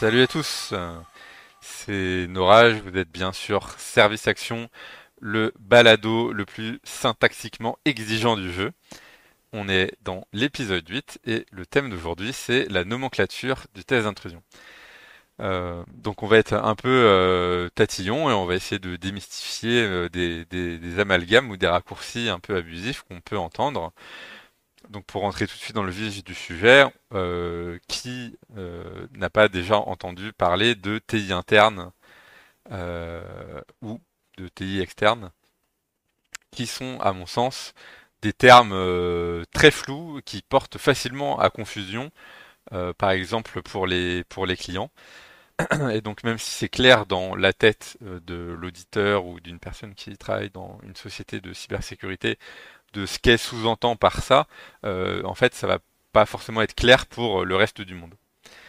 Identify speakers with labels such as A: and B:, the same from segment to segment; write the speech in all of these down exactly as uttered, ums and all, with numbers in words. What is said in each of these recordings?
A: Salut à tous, euh, c'est Norage, vous êtes bien sûr Service Action, le balado le plus syntaxiquement exigeant du jeu. On est dans l'épisode huit et le thème d'aujourd'hui c'est la nomenclature du test d'intrusion. Euh, donc on va être un peu euh, tatillon et on va essayer de démystifier euh, des, des- des amalgames ou des raccourcis un peu abusifs qu'on peut entendre. Donc pour rentrer tout de suite dans le vif du sujet, euh, qui euh, n'a pas déjà entendu parler de T I interne euh, ou de T I externe, qui sont à mon sens des termes euh, très flous qui portent facilement à confusion, euh, par exemple pour les pour les clients. Et donc même si c'est clair dans la tête euh, de l'auditeur ou d'une personne qui travaille dans une société de cybersécurité de ce qu'elle sous-entend par ça, euh, en fait, ça va pas forcément être clair pour le reste du monde.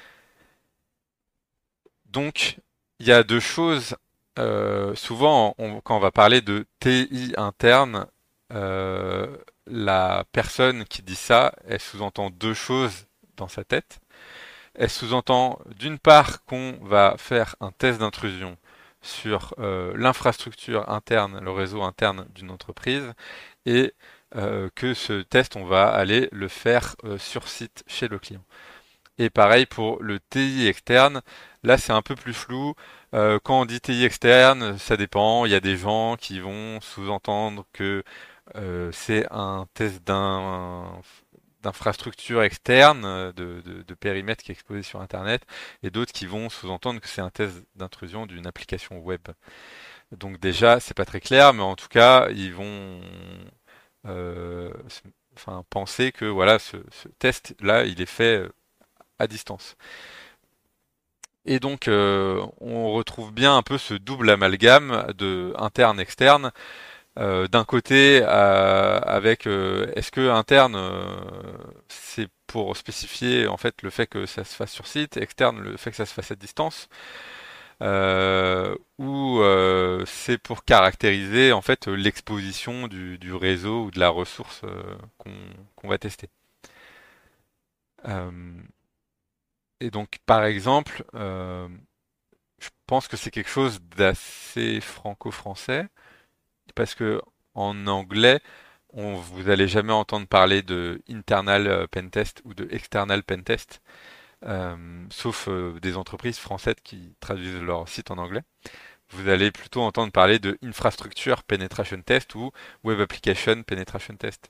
A: Donc, il y a deux choses. Euh, souvent, on- quand on va parler de T I interne, euh, la personne qui dit ça, elle sous-entend deux choses dans sa tête. Elle sous-entend d'une part qu'on va faire un test d'intrusion sur euh, l'infrastructure interne, le réseau interne d'une entreprise, et euh, que ce test, on va aller le faire euh, sur site chez le client. Et pareil pour le T I externe, là c'est un peu plus flou. Euh, quand on dit T I externe, ça dépend. Il y a des gens qui vont sous-entendre que euh, c'est un test d'un d'infrastructure externe, euh, de, de, de périmètre qui est exposé sur Internet, et d'autres qui vont sous-entendre que c'est un test d'intrusion d'une application web. Donc déjà, c'est pas très clair, mais en tout cas, ils vont euh, enfin, penser que voilà, ce, ce test-là, il est fait euh, à distance. Et donc, euh, on retrouve bien un peu ce double amalgame de interne-externe. Euh, d'un côté, euh, avec euh, est-ce que interne, euh, c'est pour spécifier en fait le fait que ça se fasse sur site, externe, le fait que ça se fasse à distance, euh, ou euh, c'est pour caractériser en fait l'exposition du, du réseau ou de la ressource euh, qu'on qu'on va tester. Euh, et donc, par exemple, euh, je pense que c'est quelque chose d'assez franco-français, parce que en anglais, on, vous allez jamais entendre parler de internal euh, pentest ou de external pentest, euh, sauf euh, des entreprises françaises qui traduisent leur site en anglais. Vous allez plutôt entendre parler de infrastructure penetration test ou web application penetration test.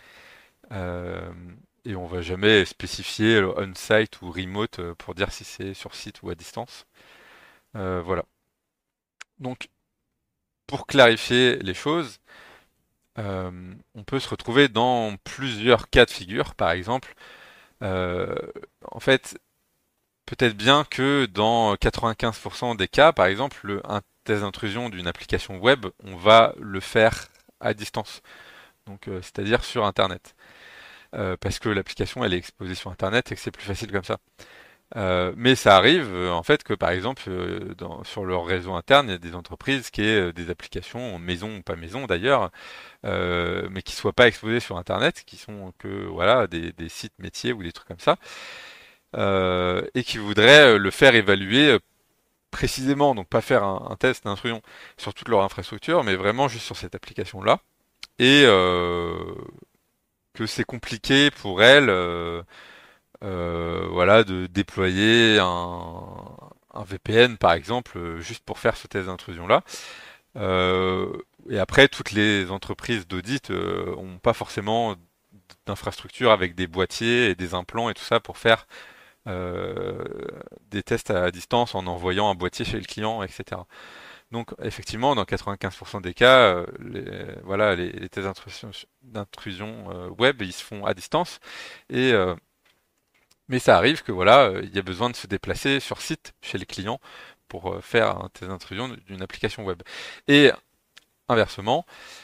A: Euh, et on va jamais spécifier on-site ou remote euh, pour dire si c'est sur site ou à distance. Euh, voilà. Donc, pour clarifier les choses, euh, on peut se retrouver dans plusieurs cas de figure. Par exemple, euh, en fait, peut-être bien que dans quatre-vingt-quinze pour cent des cas, par exemple, le, un test d'intrusion d'une application web, on va le faire à distance, donc euh, c'est-à-dire sur Internet. Euh, parce que l'application elle est exposée sur Internet et que c'est plus facile comme ça. Euh, mais ça arrive euh, en fait que par exemple euh, dans- sur leur réseau interne, il y a des entreprises qui aient euh, des applications maison ou pas maison d'ailleurs, euh, mais qui soient pas exposées sur Internet, qui sont que voilà des, des sites métiers ou des trucs comme ça, euh, et qui voudraient euh, le faire évaluer euh, précisément, donc pas faire un, un test d'intrusion sur toute leur infrastructure, mais vraiment juste sur cette application-là, et euh, que c'est compliqué pour elles. Euh, euh, voilà, de déployer un, un V P N par exemple, euh, juste pour faire ce test d'intrusion-là. Euh, et après, toutes les entreprises d'audit euh, ont pas forcément d'infrastructure avec des boîtiers et des implants et tout ça pour faire euh, des tests à distance en envoyant un boîtier chez le client, et cetera. Donc effectivement, dans quatre-vingt-quinze pour cent des cas, euh, les, voilà, les, les tests d'intrusion d'intrusion, euh, web, ils se font à distance. Et euh, mais ça arrive que voilà, euh, il y a besoin de se déplacer sur site chez les clients pour euh, faire un test d'intrusion d'une application web. Et inversement,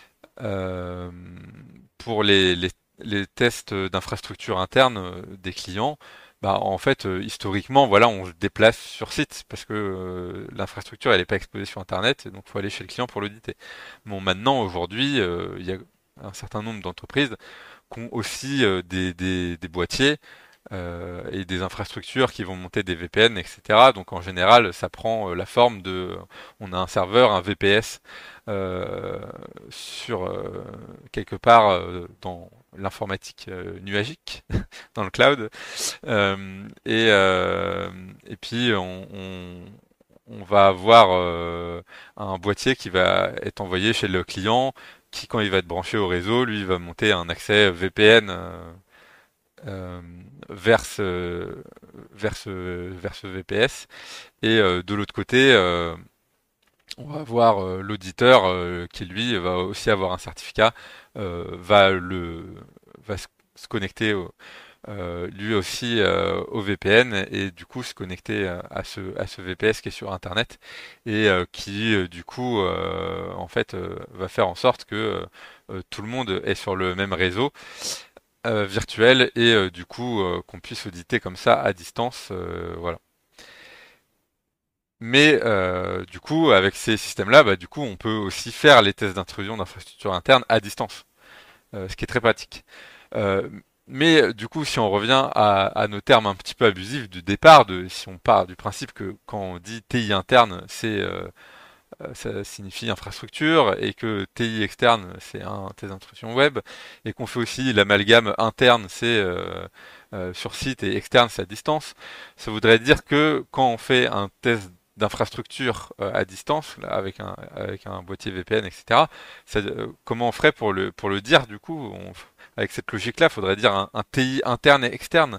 A: euh, pour les, les, les tests d'infrastructure interne euh, des clients, bah en fait euh, historiquement voilà, on se déplace sur site parce que euh, l'infrastructure elle n'est pas exposée sur Internet, et donc faut aller chez le client pour l'auditer. Bon, maintenant aujourd'hui, euh, il y a un certain nombre d'entreprises qui ont aussi euh, des, des, des boîtiers. euh, et des infrastructures qui vont monter des V P N, et cetera. Donc en général, ça prend euh, la forme de, on a un serveur, un V P S euh, sur euh, quelque part euh, dans l'informatique euh, nuagique, dans le cloud. Euh, et, euh, et puis on, on, on va avoir euh, un boîtier qui va être envoyé chez le client, qui quand il va être branché au réseau, lui va monter un accès V P N euh, euh, vers ce, vers ce, vers ce V P S. Et euh, de l'autre côté, euh, on va avoir euh, l'auditeur euh, qui lui va aussi avoir un certificat, euh, va le va se, se connecter au, euh, lui aussi euh, au V P N et du coup se connecter euh, à ce à ce V P S qui est sur Internet et euh, qui euh, du coup euh, en fait euh, va faire en sorte que euh, euh, tout le monde est sur le même réseau euh, virtuel et euh, du coup euh, qu'on puisse auditer comme ça à distance, euh, voilà. Mais euh, du coup, avec ces systèmes-là, bah, du coup, on peut aussi faire les tests d'intrusion d'infrastructures internes à distance, euh, ce qui est très pratique. Euh, mais du coup, si on revient à, à nos termes un petit peu abusifs du départ, de, si on part du principe que quand on dit T I interne, c'est euh, euh, ça signifie infrastructure et que T I externe, c'est un test d'intrusion web et qu'on fait aussi l'amalgame interne, c'est euh, euh, sur site et externe, c'est à distance. Ça voudrait dire que quand on fait un test d'infrastructure euh, à distance là, avec un avec un boîtier V P N, et cetera. Ça, euh, comment on ferait pour le pour le dire du coup on- avec cette logique-là, il faudrait dire un, un T I interne et externe.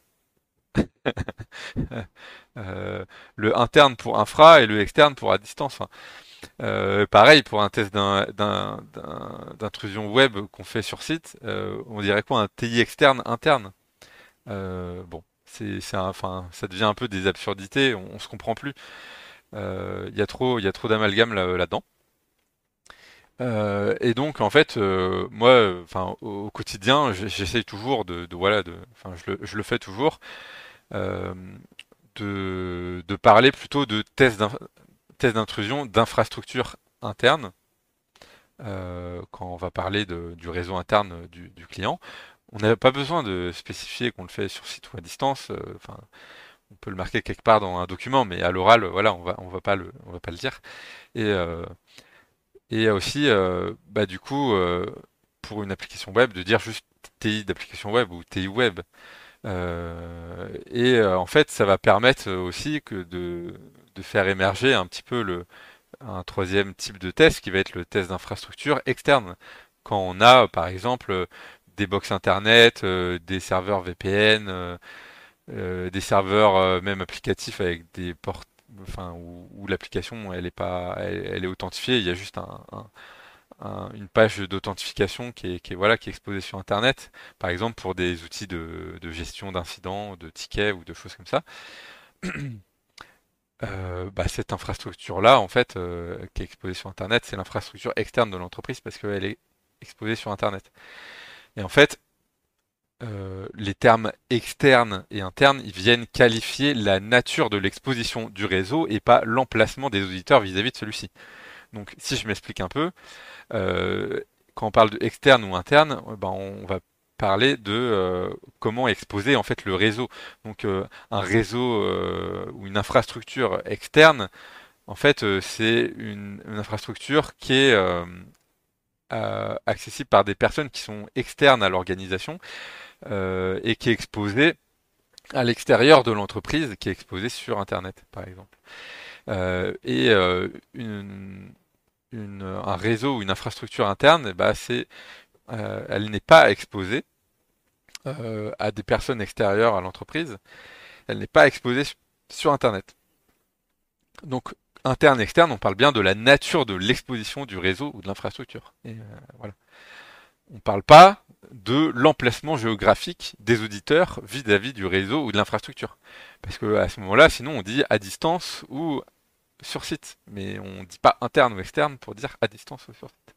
A: Euh, le interne pour infra et le externe pour à distance. Enfin, Euh, pareil, pour un test d'un- d'un- d'un- d'intrusion web qu'on fait sur site, euh, on dirait quoi un T I externe interne? Euh, bon, c'est, c'est un- enfin, ça devient un peu des absurdités, on, on se comprend plus. Euh, Il y a trop, il y a trop d'amalgame là, là-dedans. Euh, et donc en fait, euh, moi, euh, enfin, au, au quotidien, j- j'essaye toujours de, de- voilà, de, enfin, je le, je le fais toujours, euh, de, de parler plutôt de tests d'in- tests d'intrusion d'infrastructure interne euh, quand on va parler de- du réseau interne du, du client. On n'a pas besoin de spécifier qu'on le fait sur site ou à distance. euh, Enfin, on peut le marquer quelque part dans un document, mais à l'oral, voilà, on va, on va pas le, on va pas le dire. Et, euh, et aussi, euh, bah du coup, euh, pour une application web, de dire juste T I d'application web ou T I web. Euh, et euh, en fait, ça va permettre aussi que de, de faire émerger un petit peu le, un troisième type de test qui va être le test d'infrastructure externe. Quand on a, par exemple, des box internet, euh, des serveurs V P N, euh, euh, des serveurs euh, même applicatifs avec des portes, enfin où, où l'application elle est pas, elle, elle est authentifiée. Il y a juste un, un- un- une page d'authentification qui est, qui est voilà qui est exposée sur Internet. Par exemple pour des outils de, de gestion d'incidents, de tickets ou de choses comme ça. Euh, bah, cette infrastructure-là, en fait, euh, qui est exposée sur Internet, c'est l'infrastructure externe de l'entreprise parce qu'elle est exposée sur Internet. Et en fait, euh, les termes externes et internes, ils viennent qualifier la nature de l'exposition du réseau et pas l'emplacement des auditeurs vis-à-vis de celui-ci. Donc, si je m'explique un peu, euh, quand on parle de externe ou interne, euh, ben, on va parler de euh, comment exposer en fait le réseau. Donc, euh, un réseau euh, ou une infrastructure externe. En fait, euh, c'est une, une infrastructure qui est euh, euh, accessible par des personnes qui sont externes à l'organisation euh, et qui est exposée à l'extérieur de l'entreprise, qui est exposée sur Internet, par exemple. Euh, et euh, une, une- un réseau ou une infrastructure interne, eh ben, c'est, euh, elle n'est pas exposée euh, à des personnes extérieures à l'entreprise. Elle n'est pas exposée su- sur Internet. Donc, interne, externe, on parle bien de la nature de l'exposition du réseau ou de l'infrastructure. Et euh, voilà. On ne parle pas de l'emplacement géographique des auditeurs vis-à-vis du réseau ou de l'infrastructure. Parce que à ce moment-là, sinon on dit à distance ou sur site. Mais on ne dit pas interne ou externe pour dire à distance ou sur site.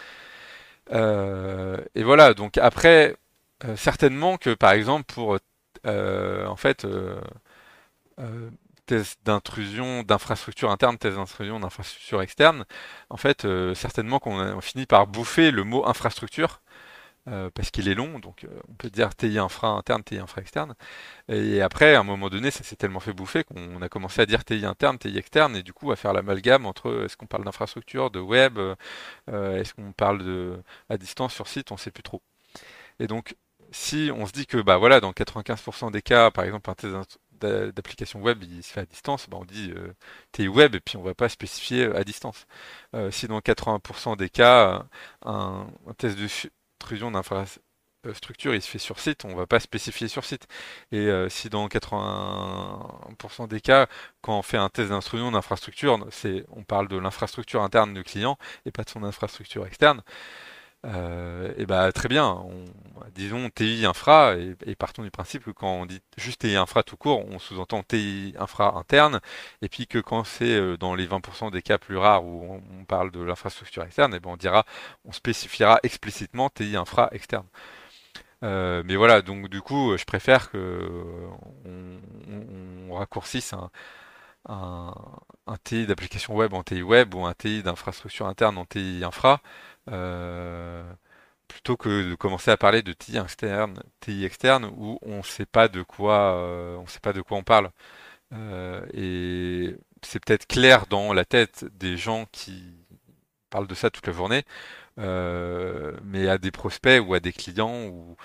A: Euh, et voilà, donc après, euh, certainement que par exemple pour euh, en fait euh, euh, test d'intrusion d'infrastructure interne, test d'intrusion d'infrastructure externe, en fait, euh, certainement qu'on a- on finit par bouffer le mot infrastructure euh, parce qu'il est long, donc euh, on peut dire T I infra interne, T I infra externe. Et après, à un moment donné, ça s'est tellement fait bouffer qu'on a commencé à dire T I interne, T I externe, et du coup à faire l'amalgame entre euh, est-ce qu'on parle d'infrastructure, de web, euh, est-ce qu'on parle de à distance sur site, on sait plus trop. Et donc, si on se dit que bah voilà, dans quatre-vingt-quinze pour cent des cas, par exemple, un test d'a- d'application web il se fait à distance, bah on dit euh, T I web et puis on va pas spécifier euh, à distance. Euh, si dans quatre-vingts pour cent des cas, un, un test de intrusion d'infrastructure il se fait sur site, on va pas spécifier sur site. Et euh, si dans quatre-vingts pour cent des cas, quand on fait un test d'intrusion d'infrastructure, c'est on parle de l'infrastructure interne du client et pas de son infrastructure externe. Euh, et bah très bien, on, disons T I infra et, et partons du principe que quand on dit juste T I infra tout court, on sous-entend T I infra interne et puis que quand c'est euh, dans les vingt pour cent des cas plus rares où on, on parle de l'infrastructure externe, et ben on dira, on spécifiera explicitement T I infra externe. Euh, mais voilà, donc du coup, je préfère que on, on- on raccourcisse un, un, un T I d'application web en T I web ou un T I d'infrastructure interne en T I infra. Euh, plutôt que de commencer à parler de T I externe, T I externe où on sait pas de quoi, euh, on sait pas de quoi on parle. Euh, et c'est peut-être clair dans la tête des gens qui parlent de ça toute la journée, euh, mais à des prospects ou à des clients ou,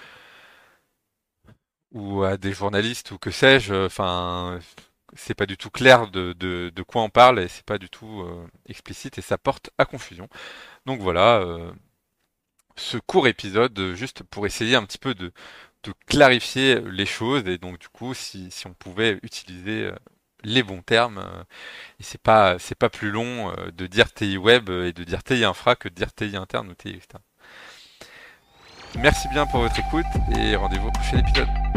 A: ou à des journalistes ou que sais-je, enfin, c'est pas du tout clair de, de, de quoi on parle et c'est pas du tout euh, explicite et ça porte à confusion. Donc voilà, euh, ce court épisode euh, juste pour essayer un petit peu de, de clarifier les choses et donc du coup si, si on pouvait utiliser euh, les bons termes euh, et c'est pas c'est pas plus long euh, de dire T I web euh, et de dire T I infra que de dire T I interne ou T I externe. Merci bien pour votre écoute et rendez-vous au prochain épisode.